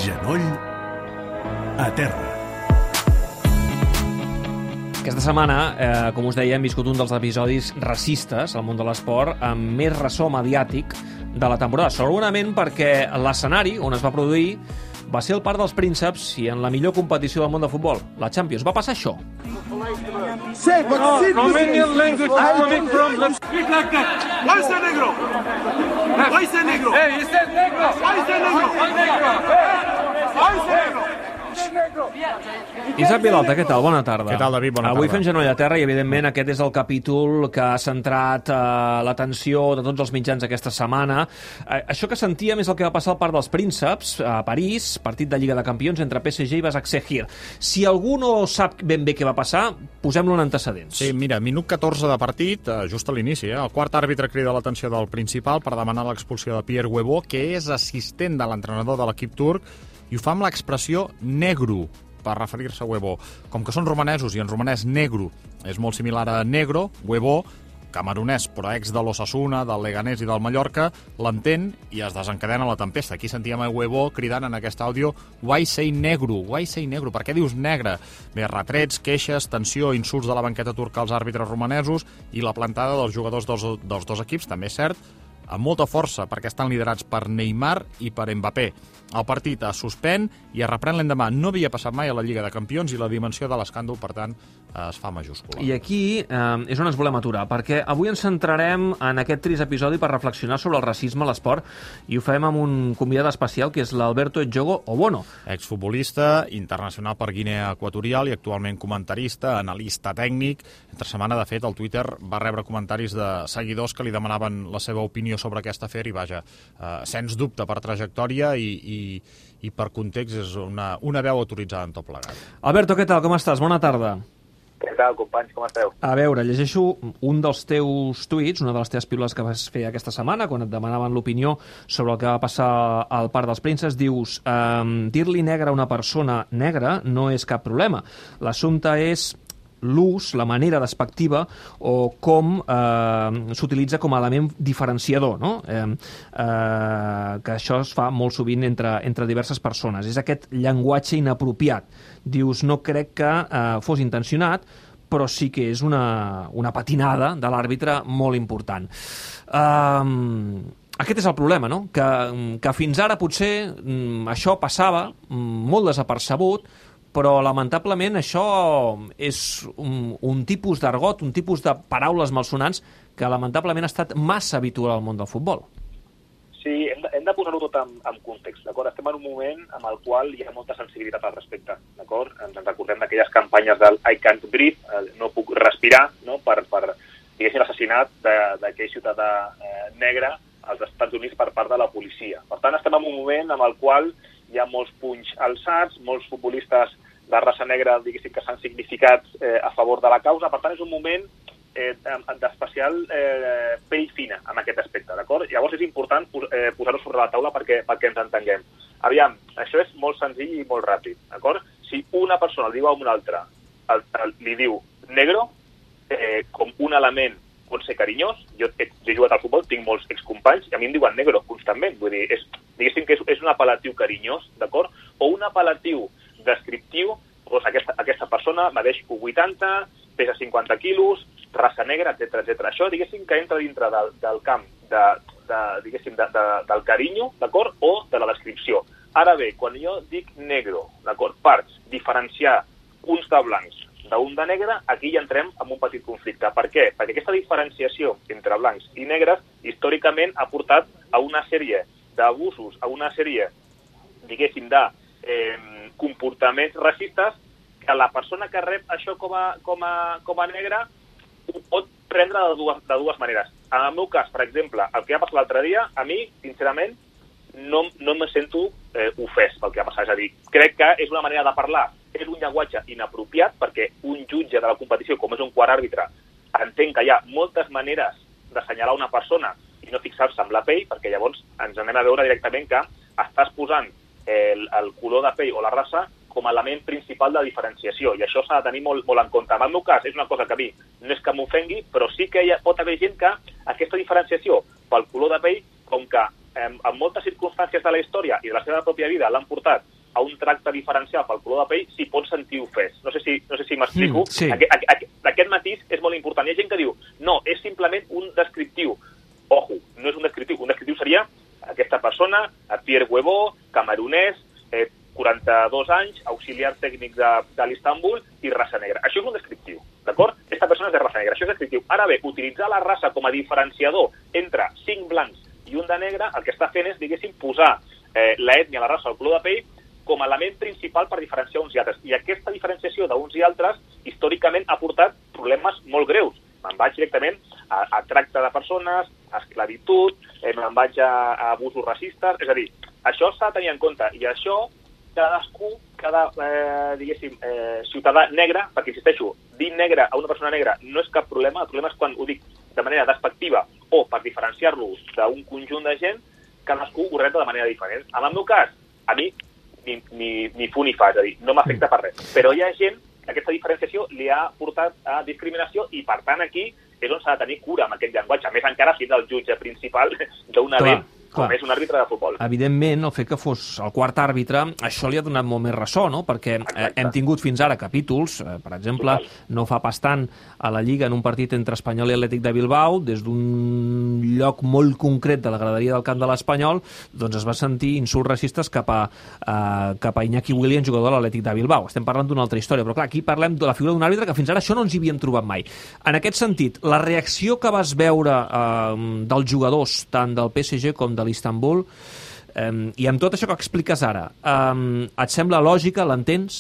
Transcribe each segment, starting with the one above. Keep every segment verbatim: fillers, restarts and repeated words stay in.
Genoll a terra. Aquesta setmana, eh, com us deia, hem viscut un dels episodis racistes al món de l'esport amb més ressò mediàtic de la temporada. Segurament perquè l'escenari on es va produir va ser el Parc dels Prínceps i en la millor competició del món de futbol, la Champions. Va passar això. No, Romanian language is coming from the... Speak like that. Why is that negro? Why is that negro? Hey, he said negro. Why is that negro? Why negro? Why is that negro? Isaac Vilalta, què tal? Bona tarda. Què tal, David? Bona tarda. Avui fem Genoll a terra i, evidentment, aquest és el capítol que ha centrat eh, l'atenció de tots els mitjans aquesta setmana. Eh, això que sentíem és el que va passar al Parc dels Prínceps, a París, partit de Lliga de Campions entre P S G i Başakşehir. Si algú no sap ben bé què va passar, posem-lo en antecedents. Sí, mira, minut catorze de partit, eh, just a l'inici, eh? El quart àrbitre crida l'atenció del principal per demanar l'expulsió de Pierre Huevo, que és assistent de l'entrenador de l'equip turc, i ho fa amb l'expressió negro, per referir-se a Huevo. Com que són romanesos i en romanès negro és molt similar a negro, Huevo, camerunès però ex de l'Osasuna, del Leganés i del Mallorca, l'entén i es desencadena la tempesta. Aquí sentíem a Huevo cridant en aquest àudio "Why say negro? Why say negro? Per què dius negre?" Bé, retrets, queixes, tensió, insults de la banqueta turca als àrbitres romanesos i la plantada dels jugadors dels, dels dos equips, també és cert, amb molta força, perquè estan liderats per Neymar i per Mbappé. El partit es suspèn i es reprèn l'endemà. No havia passat mai a la Lliga de Campions i la dimensió de l'escàndol, per tant, es fa majúscula. I aquí eh, és on ens volem aturar, perquè avui ens centrarem en aquest trist episodi per reflexionar sobre el racisme a l'esport, i ho fem amb un convidat especial, que és l'Alberto Edjogo Obono. Exfutbolista, internacional per Guinea Equatorial i actualment comentarista, analista tècnic. Entre setmana, de fet, el Twitter va rebre comentaris de seguidors que li demanaven la seva opinió sobre aquest afer i, vaja, eh, sens dubte per trajectòria i, i, i per context és una, una veu autoritzada en tot plegat. Alberto, què tal? Com estàs? Bona tarda. Què tal, companys? Com esteu? A veure, llegeixo un dels teus tuits, una de les teves piules que vas fer aquesta setmana, quan et demanaven l'opinió sobre el que va passar al Parc dels Prínceps. Dius, ehm, dir-li negre a una persona negra no és cap problema. L'assumpte és l'ús, la manera despectiva o com eh, s'utilitza com a element diferenciador, no? Eh, eh, que això es fa molt sovint entre, entre diverses persones. És aquest llenguatge inapropiat. Dius, no crec que eh, fos intencionat, però sí que és una, una patinada de l'àrbitre molt important. Eh, aquest és el problema, no? Que, que fins ara potser mm, això passava mm, molt desapercebut, però lamentablement això és un, un tipus d'argot, un tipus de paraules malsonants que lamentablement ha estat massa habitual al món del futbol. Sí, hem de, hem de posar-ho tot en, en context, d'acord? Estem en un moment en el qual hi ha molta sensibilitat al respecte, d'acord? Ens en recordem d'aquelles campanyes del I can't breathe, eh, no puc respirar, no? per, per diguéssim, l'assassinat d'aquell ciutadà eh, negre als Estats Units per part de la policia. Per tant, estem en un moment en el qual hi ha molts punys alçats, molts futbolistes de raça negra, diguéssim, que s'han significat eh, a favor de la causa. Per tant, és un moment eh, d'especial eh, pell fina en aquest aspecte, d'acord? Llavors és important eh, posar-ho sobre la taula perquè, perquè ens entenguem. Aviam, això és molt senzill i molt ràpid, d'acord? Si una persona li diu a una altra, el, el, li diu negro, eh, com un element pot ser carinyós, jo he, he jugat al futbol, tinc molts excompanys, i a mi em diuen negro constantment, vull dir, és, diguéssim que és, és un apel·latiu carinyós, d'acord? O un apel·latiu descriptiu, doncs aquesta, aquesta persona medeix u vuitanta, pesa cinquanta quilos, raça negra, etcètera, etcètera. Això, diguéssim, que entra dintre del, del camp de, de, diguéssim, de, de, del carinyo, d'acord, o de la descripció. Ara bé, quan jo dic negro, d'acord, per diferenciar uns de blancs d'un de negre, aquí ja entrem en un petit conflicte. Per què? Perquè aquesta diferenciació entre blancs i negres històricament ha portat a una sèrie d'abusos, a una sèrie, diguéssim, de eh, comportaments racistes que la persona que rep això com a, com a, com a negre ho pot prendre de dues, de dues maneres. En el meu cas, per exemple, el que ha passat l'altre dia, a mi, sincerament, no, no me sento eh, ofès pel que ha passat. És a dir, crec que és una manera de parlar, és un llenguatge inapropiat, perquè un jutge de la competició, com és un quart àrbitre, entén que hi ha moltes maneres d'assenyalar una persona i no fixar-se amb la pell, perquè llavors ens anem a veure directament que estàs posant el, el color de pell o la raça com a element principal de diferenciació, i això s'ha de tenir molt, molt en compte. En el meu cas, és una cosa que a mi no és que m'ofengui, però sí que hi ha, pot haver gent que aquesta diferenciació pel color de pell, com que eh, en moltes circumstàncies de la història i de la seva pròpia vida l'han portat a un tracte diferencial pel color de pell s'hi pot sentir ofès. No sé si, no sé si m'explico. Mm, sí. Aquest, aquest, aquest matís és molt important. Hi ha gent que diu, no, és simplement un descriptiu. Ojo, no és un descriptiu. Un descriptiu seria aquesta persona, Pierre Huevo, camerunès, eh, quaranta-dos anys, auxiliar tècnic de, de l'Istanbul i raça negra. Això és un descriptiu, d'acord? Aquesta persona és de raça negra, això és descriptiu. Ara bé, utilitzar la raça com a diferenciador entre cinc blancs i un de negre, el que està fent és, diguéssim, posar eh, l'ètnia, la raça, el color de pell, com a element principal per diferenciar uns i altres. I aquesta diferenciació d'uns i altres, històricament, ha portat problemes molt greus. Me'n vaig directament a, a tracte de persones, a esclavitud, eh, me'n vaig a, a abusos racistes... És a dir, això s'ha de tenir en compte, i això cadascú, cada, eh, diguéssim, eh, ciutadà negre, perquè, insisteixo, dir negre a una persona negra no és cap problema, el problema és quan ho dic de manera despectiva o per diferenciar-lo d'un conjunt de gent, cadascú ho reta de manera diferent. En el meu cas, a mi ni, ni, ni fu ni fa, és a dir, no m'afecta per res. Però hi ha gent que aquesta diferenciació li ha portat a discriminació i, per tant, aquí és on s'ha de tenir cura amb aquest llenguatge. A més, encara si ets el jutge principal d'un event com és un àrbitre de futbol. Evidentment, el fet que fos el quart àrbitre, això li ha donat molt més ressò, no? Perquè eh, hem tingut fins ara capítols, eh, per exemple, Total. no fa pas tant a la Lliga en un partit entre Espanyol i Atlètic de Bilbao, des d'un lloc molt concret de la graderia del camp de l'Espanyol, doncs es va sentir insults racistes cap a, eh, cap a Iñaki Williams, jugador de l'Atlètic de Bilbao. Estem parlant d'una altra història, però clar, aquí parlem de la figura d'un àrbitre que fins ara això no ens hi havíem trobat mai. En aquest sentit, la reacció que vas veure eh, dels jugadors, tant del P S G com de l'Istanbul, eh, i amb tot això que expliques ara, eh, et sembla lògica, l'entens?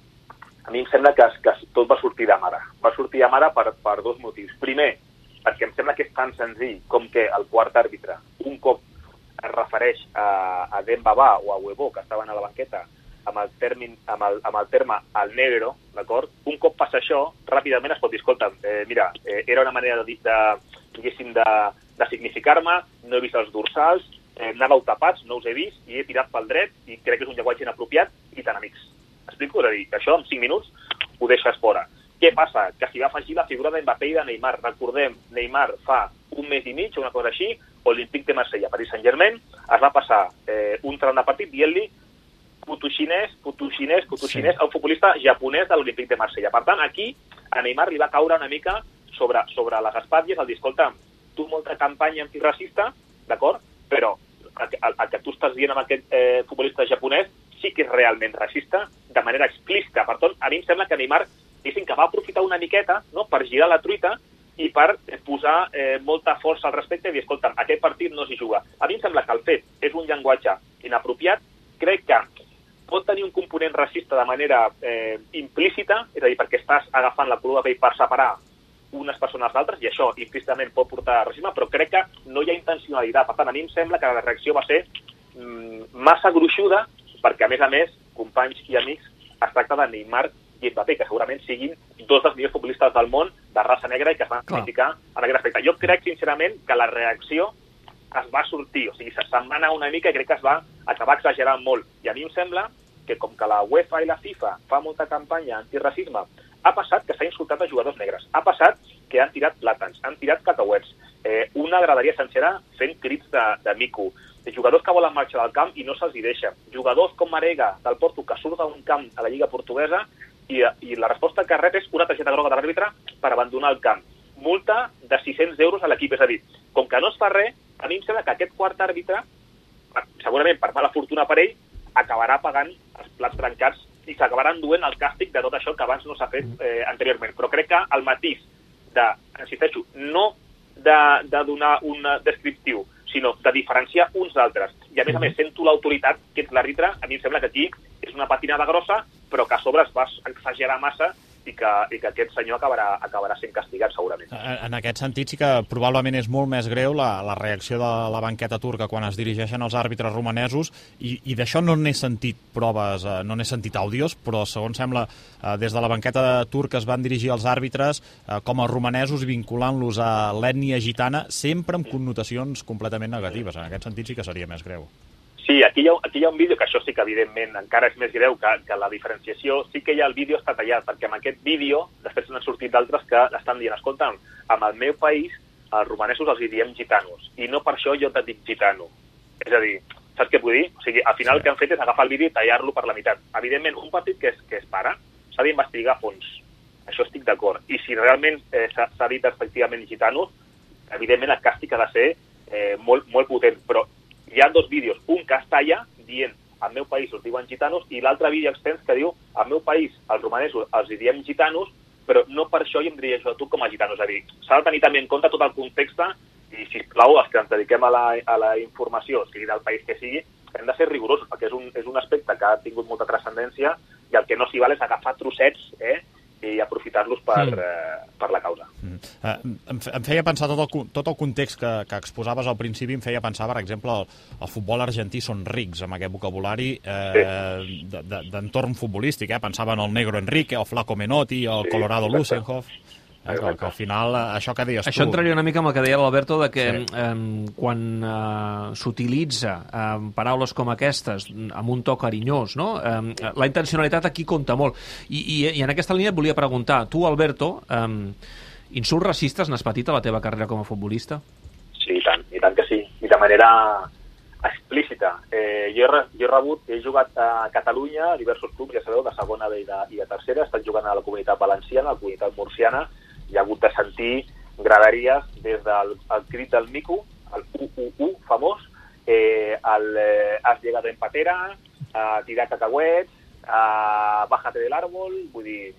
A mi em sembla que, que tot va sortir de mare. Va sortir de mare per, per dos motius. Primer, perquè em sembla que és tan senzill com que el quart àrbitre, un cop es refereix a, a Dembaba o a Huevo, que estaven a la banqueta, amb el, termin, amb el, amb el terme al negro, d'acord? Un cop passa això, ràpidament es pot dir, escolta, eh, mira, eh, era una manera de, de, diguéssim, de, de significar-me, no he vist els dorsals, eh, anàveu tapats, no us he vist, i he tirat pel dret, i crec que és un llenguatge inapropiat, i tan amics. Explico? És a dir, que això en cinc minuts ho deixes fora. Què passa? Que s'hi va afegir la figura d'Mbappé i de Neymar. Recordem, Neymar fa un mes i mig, o una cosa així, Olympique de Marsella, Paris Saint-Germain, es va passar eh, un tram de partit dient-li puto xinès, puto xinès, puto sí. xinès, a un futbolista japonès de l'Olímpic de Marsella. Per tant, aquí a Neymar li va caure una mica sobre, sobre les espatlles el dir, escolta, tu molta campanya antiracista, d'acord? Però el, el, el que tu estàs dient amb aquest eh, futbolista japonès sí que és realment racista, de manera explícita. Per tant, a mi em sembla que Neymar diguéssim que va aprofitar una miqueta, no?, per girar la truita i per posar eh, molta força al respecte i dir, escolta, aquest partit no s'hi juga. A mi em sembla que el fet és un llenguatge inapropiat, crec que pot tenir un component racista de manera eh, implícita, és a dir, perquè estàs agafant la color de pell per separar unes persones d'altres, i això implícitament pot portar a racisme, però crec que no hi ha intencionalitat. Per tant, a mi em sembla que la reacció va ser mm, massa gruixuda, perquè, a més a més, companys i amics, es tracta de Neymar i Mbappé, que segurament siguin dos dels millors futbolistes del món de raça negra i que es van criticar en aquest aspecte. Jo crec, sincerament, que la reacció es va sortir, o sigui, se'n va anar una mica i crec que es va acabar exagerant molt. I a mi em sembla que com que la UEFA i la FIFA fa molta campanya antiracisme, ha passat que s'ha insultat a jugadors negres, ha passat que han tirat plàtans, han tirat cacauets, eh, una graderia sencera fent crits de, de mico, jugadors que volen marxar del camp i no se'ls hi deixa, jugadors com Marega del Porto que surt d'un camp a la Lliga Portuguesa i, i la resposta que rep és una targeta groga de l'àrbitre per abandonar el camp. Multa de sis-cents euros a l'equip, és a dir, com que no es fa res, a mi em sembla que aquest quart àrbitre, segurament per mala fortuna per ell, acabarà pagant els plats trencats i s'acabarà enduent el càstig de tot això que abans no s'ha fet eh, anteriorment. Però crec que el matís de, insisteixo, no de, de donar un descriptiu, sinó de diferenciar uns d'altres. I a més a més, sent tu l'autoritat, que ets l'àrbitre, a mi em sembla que aquí és una patinada grossa, però que a sobre es va exagerar massa i que, i que aquest senyor acabarà, acabarà sent castigat segurament. En aquest sentit sí que probablement és molt més greu la, la reacció de la banqueta turca quan es dirigeixen els àrbitres romanesos i, i d'això no n'he sentit proves, no n'he sentit àudios, però segons sembla des de la banqueta turca es van dirigir els àrbitres com a romanesos vinculant-los a l'ètnia gitana sempre amb connotacions completament negatives. En aquest sentit sí que seria més greu. Sí, aquí hi, ha, aquí hi ha un vídeo, que això sí que evidentment encara és més greu que, que la diferenciació, sí que ja el vídeo està tallat, perquè amb aquest vídeo després n'han sortit d'altres que estan dient, escolta, en el meu país els romanesos els hi diem gitanos, i no per això jo te dic gitano. És a dir, Saps què vull dir? O sigui, al final el que han fet és agafar el vídeo i tallar-lo per la meitat. Evidentment, un partit que es, que es para s'ha d'investigar a fons. Això estic d'acord. I si realment eh, s'ha dit efectivament gitanos, evidentment el càstig ha de ser eh, molt, molt potent. Però hi ha dos vídeos. Un que es talla dient al meu país us diuen gitanos i l'altre vídeo extens que diu al meu país els romanesos els diem gitanos, però no per això jo em dirigeixo a tu com a gitanos. És a dir, s'ha de tenir també en compte tot el context i, sisplau, els que ens dediquem a la, a la informació, sigui del país que sigui, hem de ser rigorosos, perquè és un, és un aspecte que ha tingut molta transcendència i el que no s'hi val és agafar trossets eh, i aprofitar-los per, mm. eh, per la causa. Mm. Uh, em, em feia pensar tot el, tot el context que, que exposaves al principi, em feia pensar, per exemple, el, el futbol argentí són rics amb aquest vocabulari eh, sí. d'entorn futbolístic. Eh? Pensava en el Negro Enrique, el Flaco Menotti, el sí, Colorado Lusenhoff. Eh, que, que al final, això que deies això tu... Això entraria una mica amb el que deia l'Alberto, de que sí. eh, quan eh, s'utilitza eh, paraules com aquestes, amb un to carinyós, no? eh, la intencionalitat aquí compta molt. I, i, i en aquesta línia et volia preguntar, tu, Alberto, eh, insults racistes n'has patit a la teva carrera com a futbolista? Sí, i tant, i tant que sí. I de manera explícita. Eh, jo, he, jo he rebut, he jugat a Catalunya, a diversos clubs, ja sabeu, de segona B i de, i de tercera, he estat jugant a la comunitat valenciana, a la comunitat murciana, hi ha hagut de sentir graderies des del el crit del mico, el u u u famós, eh, el eh, has llegado en patera, a tirar cacahuets, a bájate del árbol, vull dir,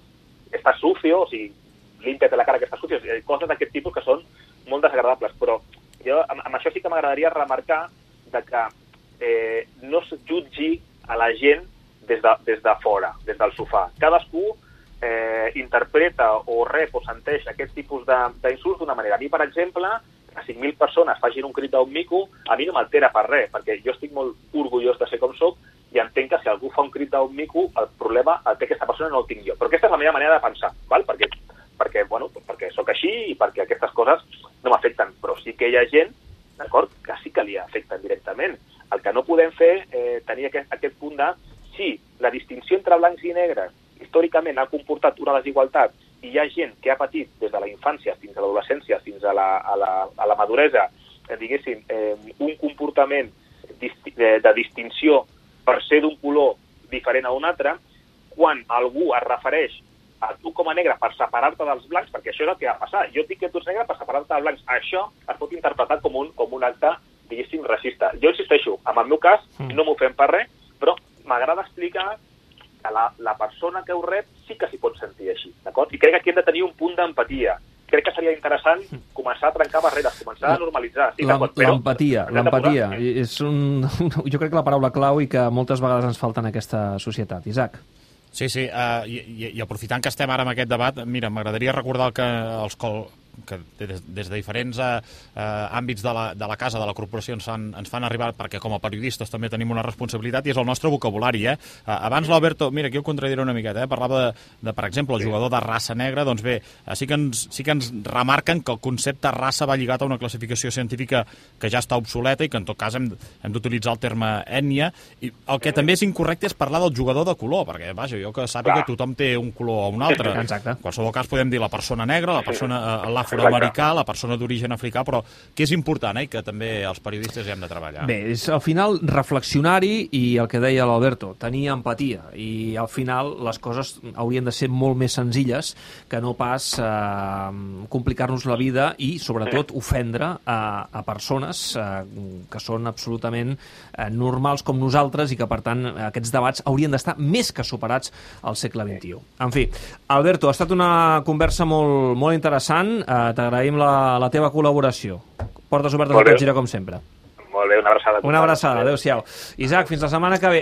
estàs sucio, o sigui, límpiate la cara que estàs sucio, coses d'aquest tipus que són molt desagradables, però jo amb, amb això sí que m'agradaria remarcar de que eh, no es jutgi a la gent des de, des de fora, des del sofà. Cadascú eh, interpreta o rep o senteix aquest tipus d'insults d'una manera. A mi, per exemple, que cinc mil persones facin un crit d'un mico, a mi no m'altera per res, perquè jo estic molt orgullós de ser com soc i entenc que si algú fa un crit d'un mico, el problema el té aquesta persona, no el tinc jo. Però aquesta és la meva manera de pensar, val? perquè, perquè, bueno, perquè sóc així i perquè aquestes coses no m'afecten, però sí que hi ha gent, d'acord, que sí que li afecten directament. El que no podem fer, eh, tenir aquest, aquest punt de si la distinció entre blancs i negres històricament ha comportat una desigualtat i hi ha gent que ha patit des de la infància fins a l'adolescència, fins a la, a la, a la maduresa, eh, diguéssim, eh, un comportament disti de, de distinció per ser d'un color diferent a un altre, quan algú es refereix a tu com a negre per separar-te dels blancs, perquè això és el que va passar. Jo dic que tu ets negre per separar-te dels blancs. Això es pot interpretar com un, com un acte, diguéssim, racista. Jo insisteixo, en el meu cas, no m'ho fem per res, però m'agrada explicar que la, la persona que ho rep sí que s'hi pot sentir així, d'acord? I crec que aquí hem de tenir un punt d'empatia. Crec que seria interessant començar a trencar barreres, començar a normalitzar. Sí, l'empatia, l'empatia. És un, jo crec que la paraula clau i que moltes vegades ens falta en aquesta societat. Isaac. Sí, sí, uh, i, i, i aprofitant que estem ara en aquest debat, mira, m'agradaria recordar que els col que des, des de diferents uh, àmbits de la, de la casa, de la corporació, ens fan, ens fan arribar, perquè com a periodistes també tenim una responsabilitat, i és el nostre vocabulari. Eh? Uh, abans l'Alberto, mira, aquí ho contradiré una miqueta, eh? parlava de, de, per exemple, el jugador de raça negra, doncs bé, uh, sí, que ens, sí que ens remarquen que el concepte raça va lligat a una classificació científica que ja està obsoleta i que en tot cas hem, hem d'utilitzar el terme ètnia, i el que també és incorrecte és parlar del jugador de color, perquè, vaja, jo que sàpiga que tothom té un color o un altre. Exacte. En qualsevol cas podem dir la persona negra, la persona uh, afroamericà, la persona d'origen africà, però que és important, eh, que també els periodistes hi hem de treballar. Bé, és al final reflexionar-hi i el que deia l'Alberto, tenir empatia, i al final les coses haurien de ser molt més senzilles que no pas eh, complicar-nos la vida i, sobretot, ofendre a, a persones eh, que són absolutament eh, normals com nosaltres i que, per tant, aquests debats haurien d'estar més que superats al segle vint-i-u. En fi, Alberto, ha estat una conversa molt, molt interessant. Eh, T'agraïm la, la teva col·laboració. Portes obertes al Tot Gira, com sempre. Molt bé, una abraçada. Una abraçada, adéu-siau. Isaac, fins la setmana que ve.